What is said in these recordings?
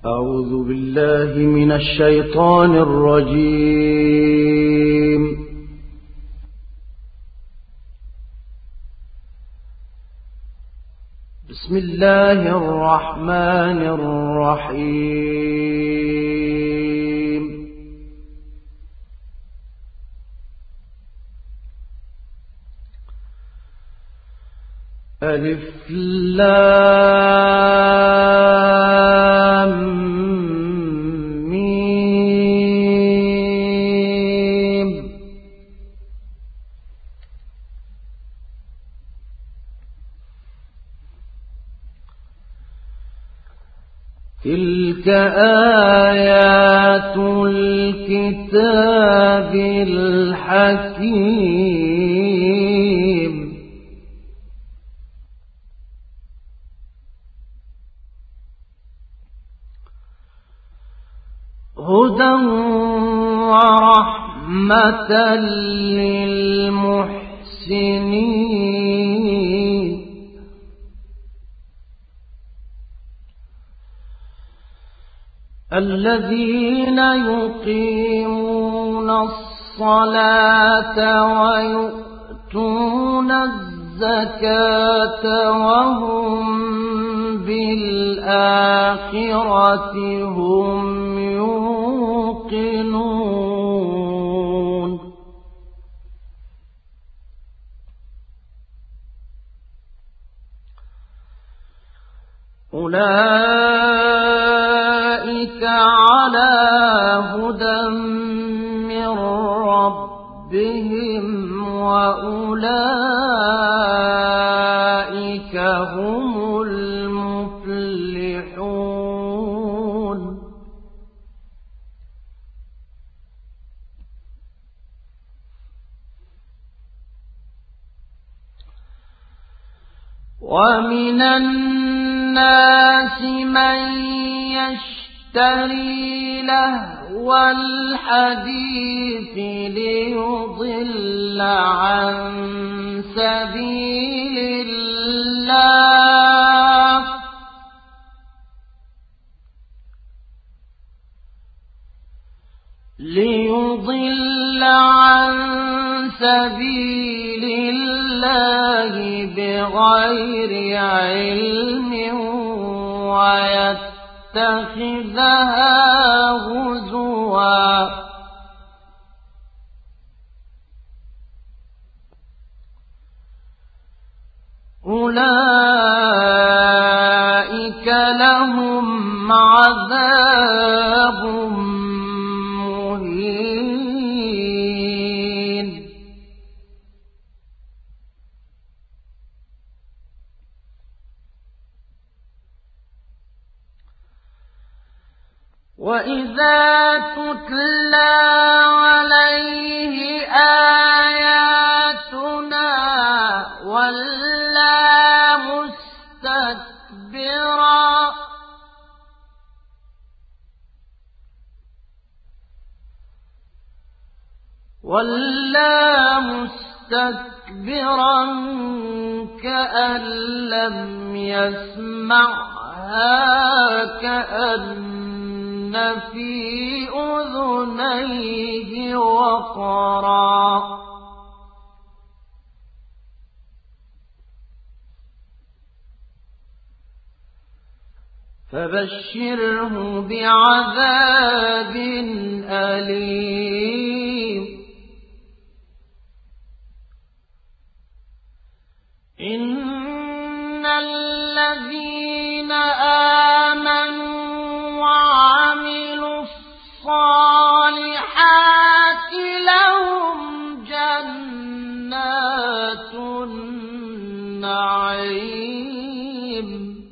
أعوذ بالله من الشيطان الرجيم. بسم الله الرحمن الرحيم. ألف لام ميم. تلك آيات الكتاب الحكيم. هدى ورحمة للمحسنين. الذين يقيمون الصلاة ويؤتون الزكاة وهم بالآخرة هم يوقنون. أولئك على هدى من ربهم وأولئك هم المفلحون. ومن الناس من يشتري لهو الحديث ليضل عن سبيل الله بغير علم ويتخذها هزوا. أولئك لهم عذاب مهين. وإذا تتلى عليه آياتنا ولا مستكبرا كأن لم يسمعها كأن في أذنيه وقرا. فبشره بعذاب أليم. إن الذين آمنوا وعملوا الصالحات لهم جنات النعيم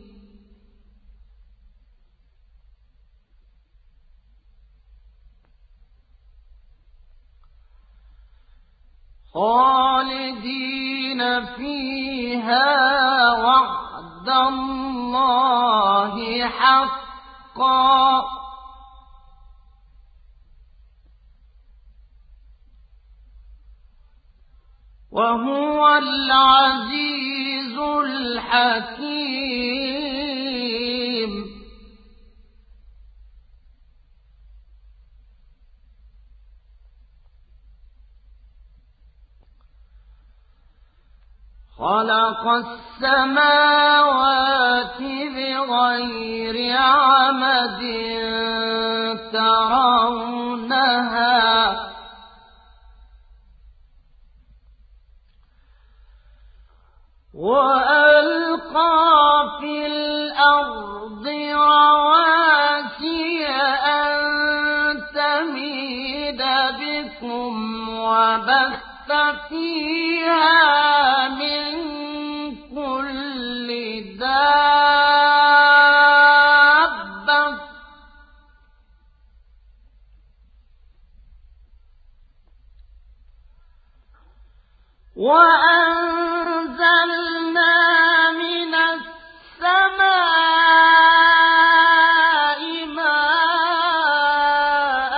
خالدين فيها وعد الله حقا وهو العزيز الحكيم. خلق السماوات بغير عمد ترونها وألقى في الأرض رواسي أن تميد بكم وبث فيها من كل دابة وأنزلنا من السماء ماء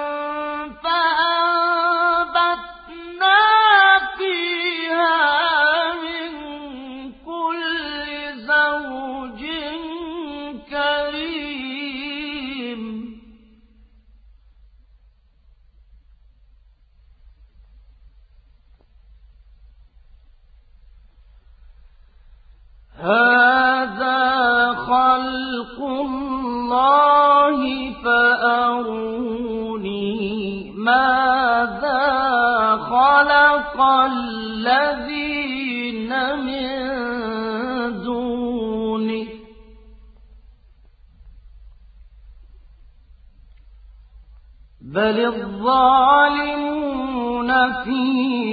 فأنبتنا فيها من كل زوج كريم هذا خلق الله فأروني ماذا خلق الذين من دونه بل الظالمون في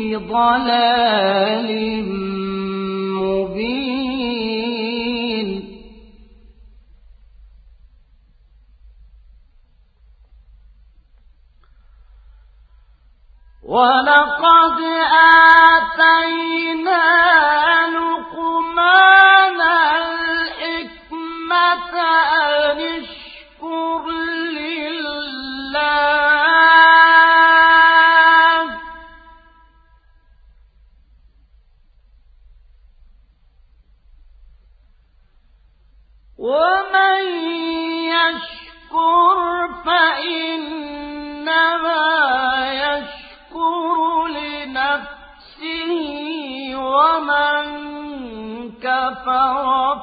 ضلال مبين ولقد آتينا لقمان الحكمة أن اشكر لله ومن يشكر فإنما يشكر لنفسه ومن كفر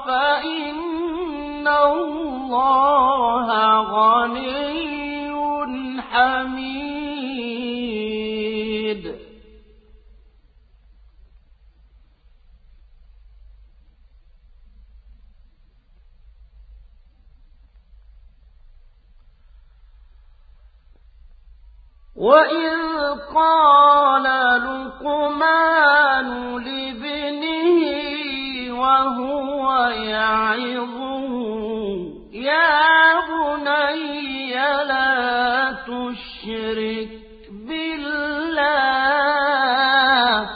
فإن الله غني حميد وإذ قال لقمان لابنه وهو يعظه يا بني لا تشرك بالله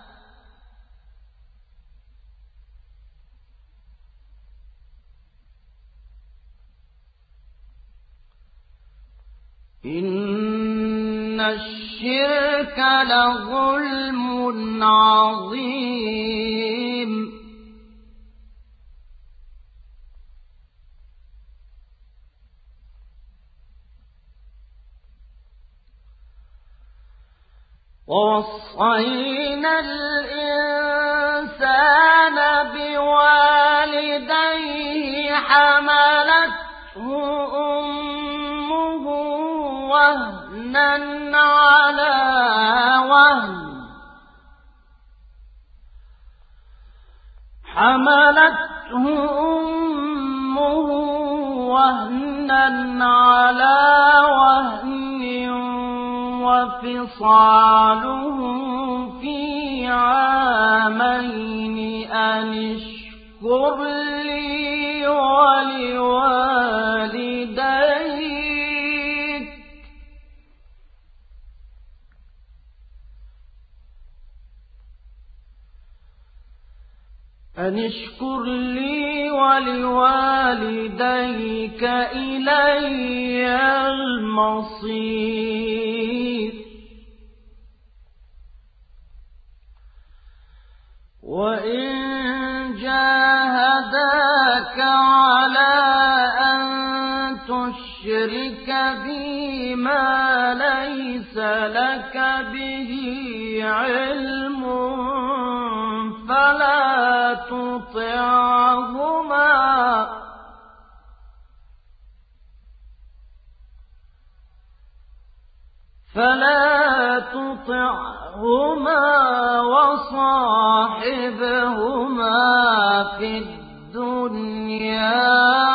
إن الشرك لظلم عظيم ووصينا الإنسان بوالديه حملته أمه وهنا على وهن حملته أمه وهنا على وهن وفصاله في عامين أن اشكر لي ولوالديك أن اشكر لي ولوالديك إلي المصير وإن جاهداك على أن تشرك بي ما ليس لك به علم فلا تطعهما وصاحبهما في الدنيا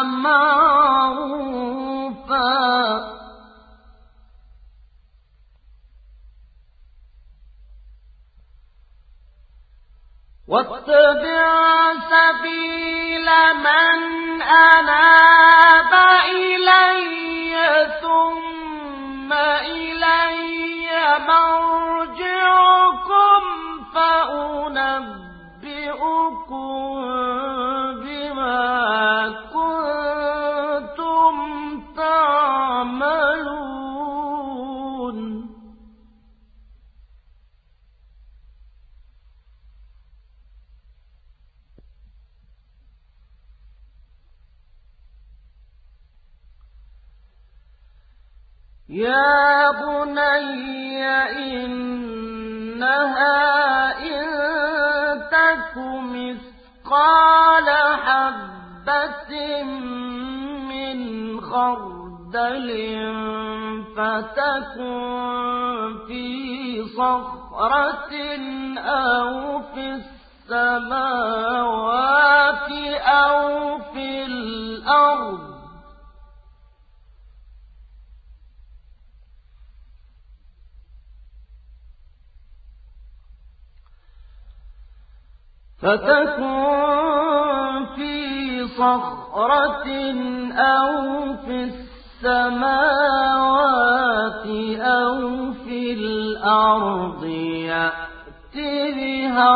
معروفا واتبع سبيل من أناب إلي ثم إلي مرجعكم فأنبئكم بما كنتم تعملون يا بني إنها إن تك مثقال حبة من خردل فتكن في صخرة أو في السماوات أو في الأرض فتكن في صخرة أو في السماوات أو في الأرض يأت بها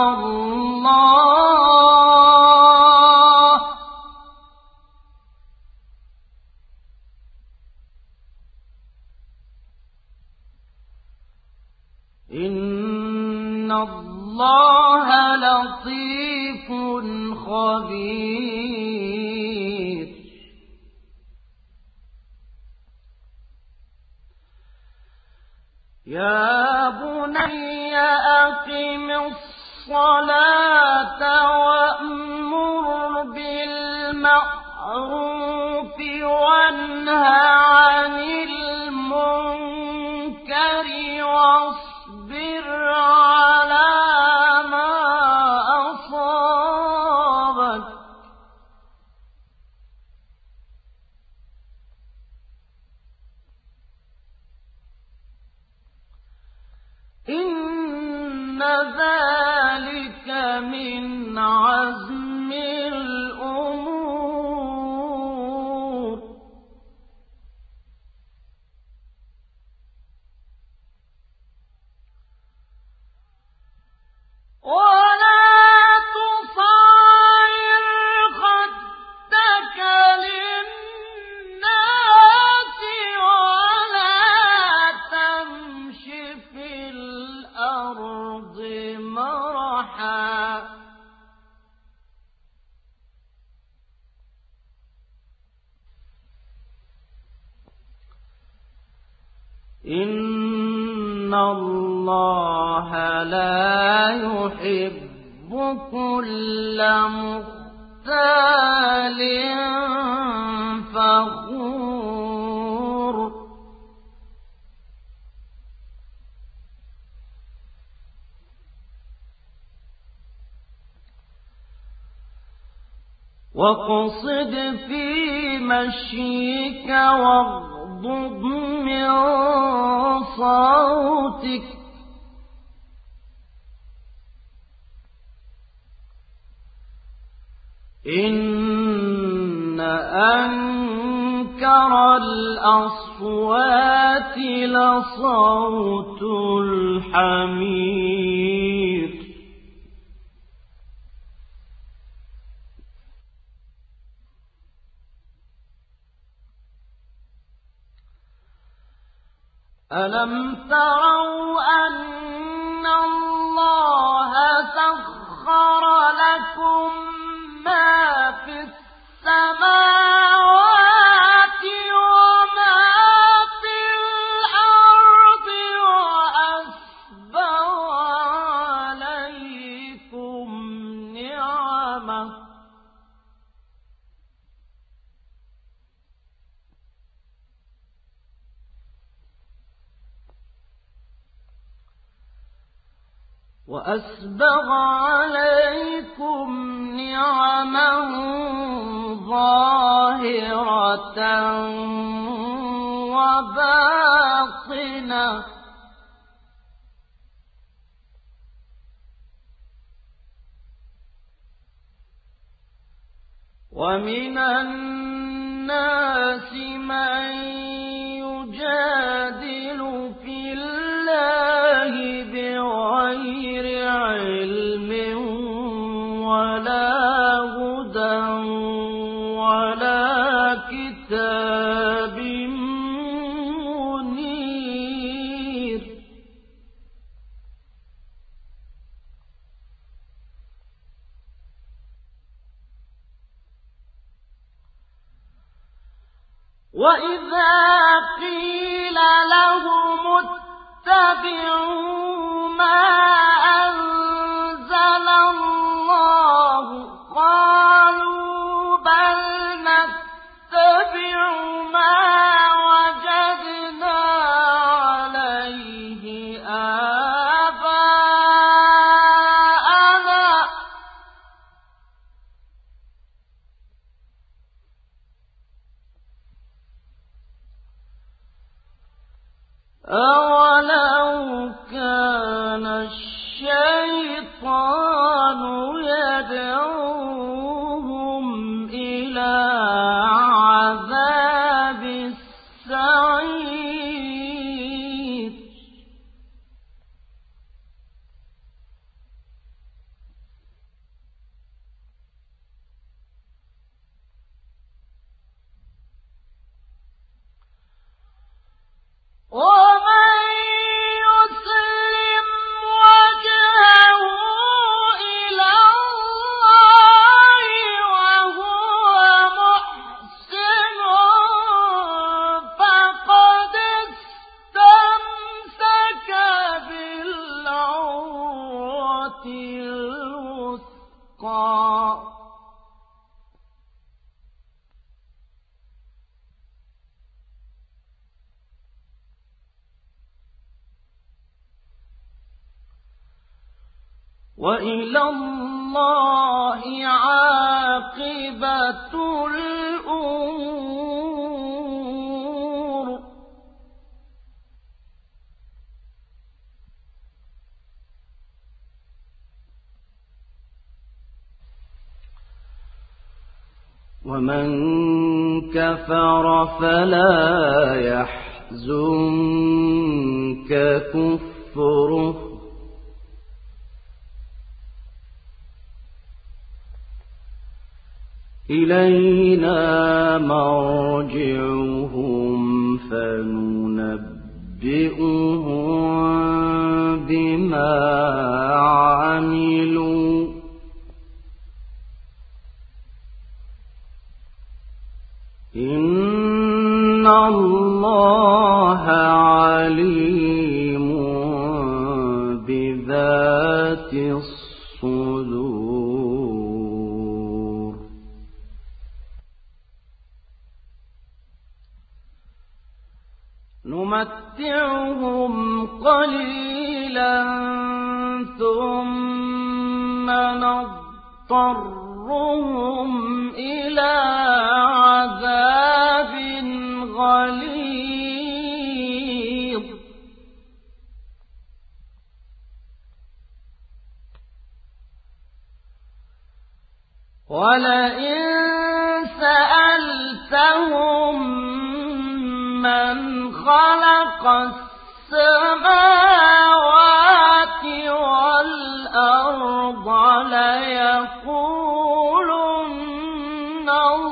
الله إن الله لطيف خبير يا بني أقم الصلاة وأمر بالمعروف وانه عن المنكر واصبر على ما أصابك إن ذلك من عزم الأمور ولا تصعر خدك للناس ولا تمش في الأرض مرحا إن الله لا يحب كل مختال فخور واقصد في مشيك واغضض من صوتك إن أنكر الأصوات لصوت الحمير ألم تروا أن الله سخر لكم ما في السماوات وما في الأرض وأسبغ عليكم وأسبغ عليكم نعمه ظاهرة وباطنة ومن الناس من يجادل في الله بغير علم ولا هدى ولا كتاب منير وإذا قيل لهم اتبعوا ما أنزل الله قالوا بل نتبع ما وجدنا عليه آباءنا أولو كان الشيطان يدعوهم إلى عذاب السعير ومن يسلم وجهه إلى الله وهو محسن فقد استمسك بالعروة الوثقى وإلى الله عاقبة الأمور ومن كفر فلا يحزنك كفره إلينا مرجعهم فننبئهم بما عملوا إن الله عليم بذات الصدور نمتعهم قليلا ثم نضطرهم إلى عذاب غليظ ولئن سألتهم من خلق السماوات والأرض ليقولن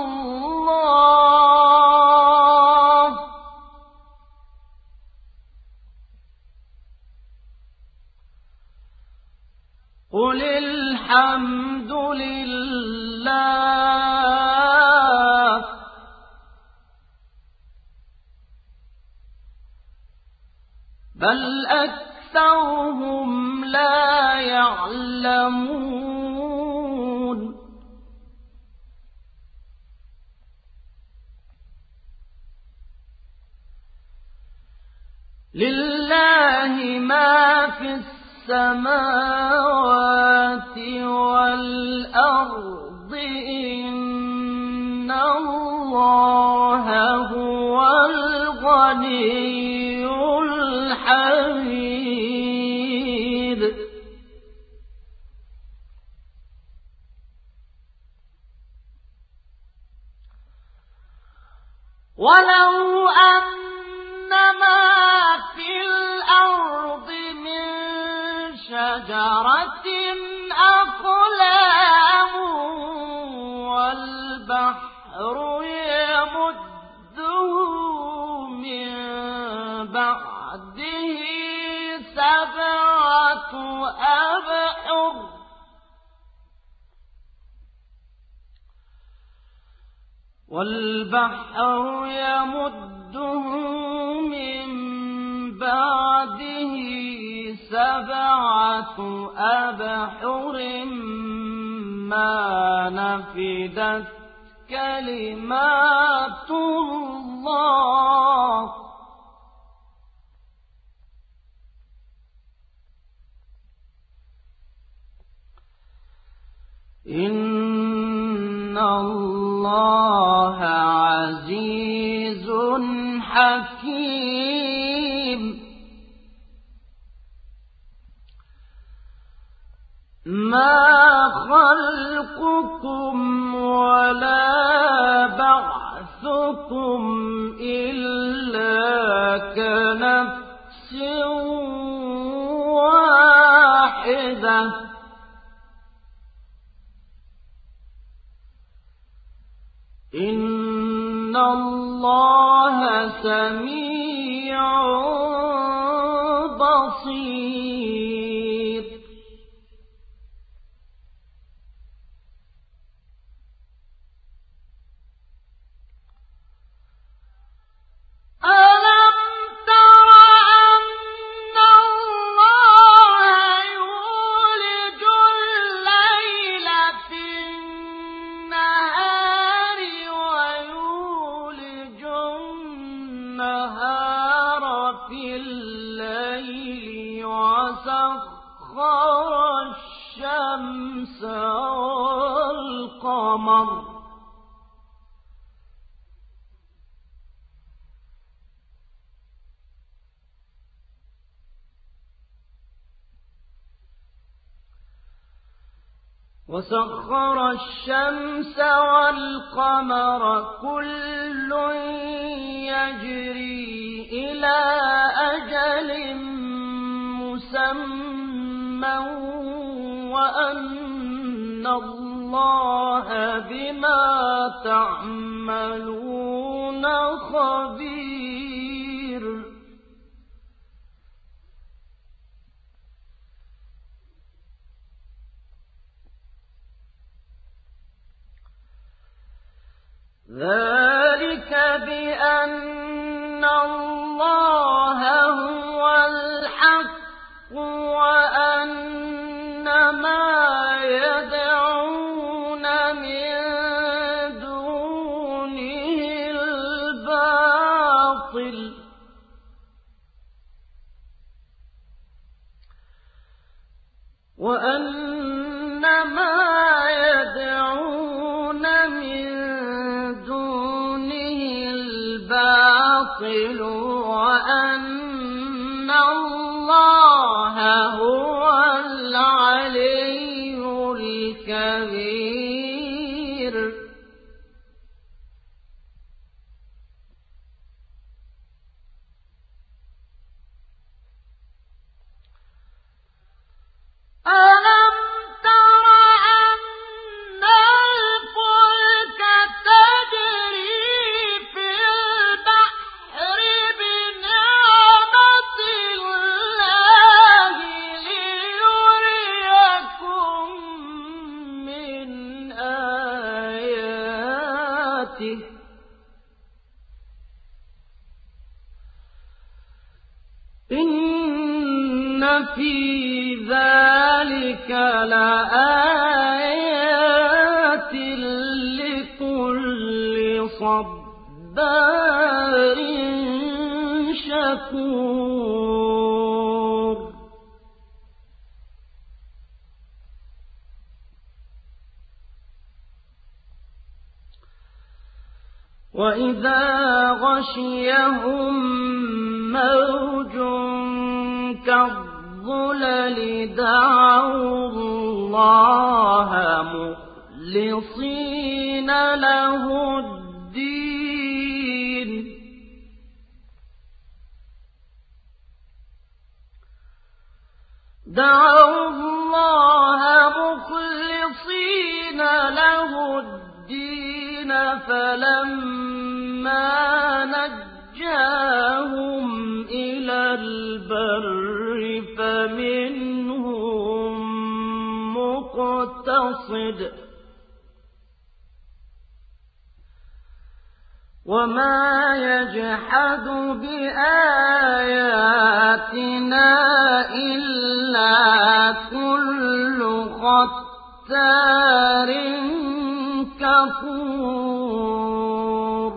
الله قل الحمد لله بل أكثرهم لا يعلمون لله ما في السماوات والأرض إن الله هو الغني الحميد. ولو أن ما في الأرض من شجرة أقلام والبحر يمده من بعده سبعة أبحر ما نفدت كلمات الله إن الله عزيز حكيم. ما خلقكم ولا بعثكم إلا كنفس واحدة إن الله سميع بصير. ألم تر أن الله يولج الليل في النهار ويولج النهار في الليل وسخر الشمس والقمر كل يجري إلى أجل مسمى وأن الله بما تعملون خبير. ذلك بأن الله هو الحق وأن ما يدعون من دونه الباطل وأن الله هو العلي الكبير. ألم تر أن الفلك تجري في البحر بنعمة الله ليريكم من آياته إن في ذلك لآيات لكل صبار شكور. وإذا غشيهم موج كالظلل دعوا الله مخلصين له الدين فلما نجاهم إلى البر فمنهم مقتصد وما يجحد بآياتنا إلا كل ختار كفور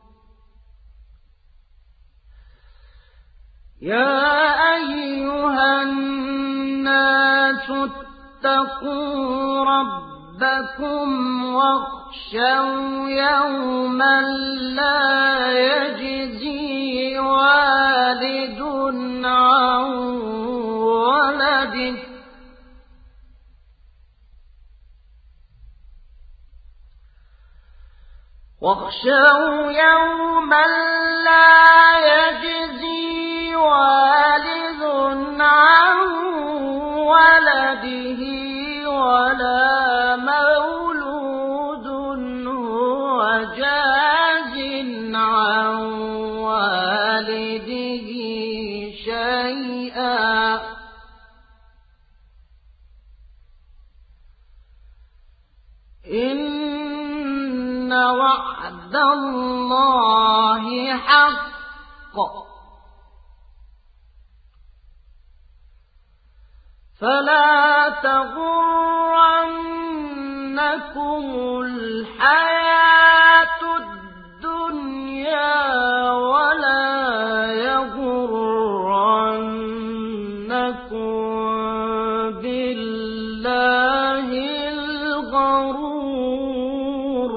يا أيها الناس اتقوا ربكم واخشوا يوما لا يجزي والد عن ولده ولا مولود هو جاز عن والده شيئا إن وعد الله حق فلا تغرنكم الحياة الدنيا ولا يغرنكم بالله الغرور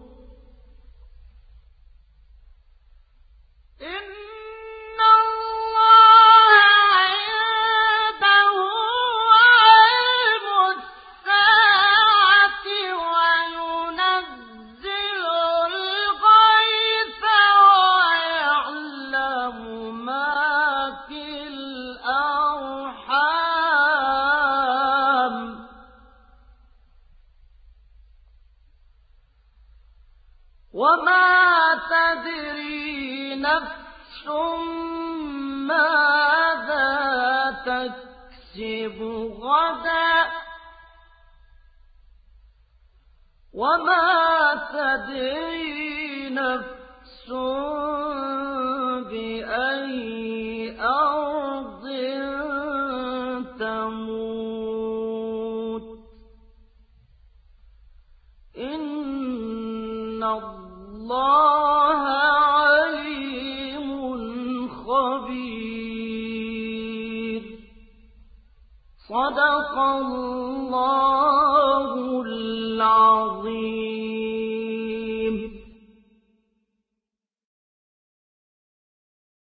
وما تدري نفس ماذا تكسب غدا وما تدري نفس بأي أرض تموت إن الله عليم خبير صدق الله